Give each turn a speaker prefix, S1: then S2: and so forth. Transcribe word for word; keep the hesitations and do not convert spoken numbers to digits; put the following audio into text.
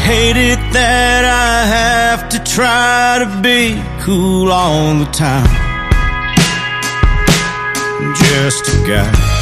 S1: hate it that I have to try to be cool all the time. I'm just a guy